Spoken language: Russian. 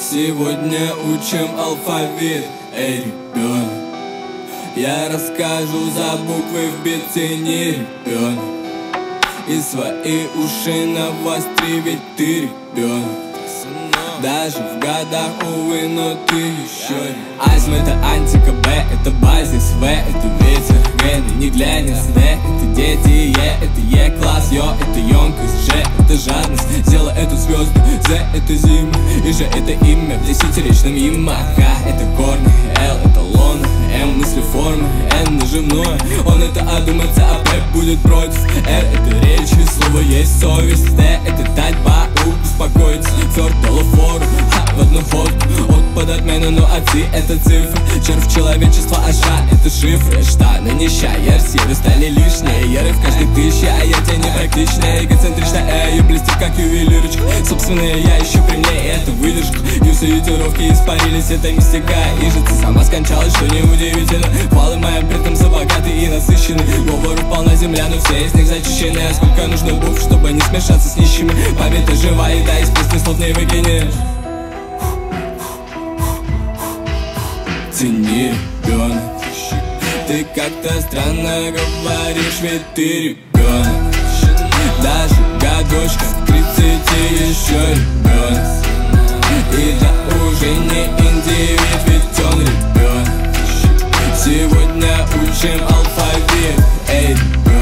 Сегодня учим алфавит, эй, ребенок. Я расскажу за буквы в бите, не ребенок. И свои уши навостри, ведь ты ребенок. Даже в годах, увы, но ты еще не. Азм это антика, Б это базис, В это ветер, Г не глянец, Д это дети, Е это Е-класс, Ё это емкость, Ж это жадность, сделай эту звезду, З это зима, и Ж это имя в десятиречном има. Х это корни, Л это лона, М мысли формы, Н нажимное, он это одумается, а П будет против. Р это речь, и слово есть совесть, Т это татьба, У успокоиться, Фёрд дало фору, в одну ходку, от под отмену, ну а Ти это цифры, червь человечества, а Ша это шифры, штаны нища, ярсивы стали лишние, яры в каждой тысяче, а я тебе не практичная, эгоцентричная, и блестит как ювелирочка, собственные я еще при мне, и это выдержка, юсы и тировки испарились, это мистика, и же ты сама скончалась, что неудивительно, хвалы моим предкам за богатый и насыщенный, говору полна земля, но все из них зачищены, а сколько нужно букв, чтобы не смешаться с нищими, память жива, и да, из песни слов не выкинешь. Цени, ребенок. Ты как-то странно говоришь, ведь ты ребенок. Даже годочка к 30 еще ребенок. И да уже не индивид, ведь он ребенок. Сегодня учим алфавит, эй, ребенок.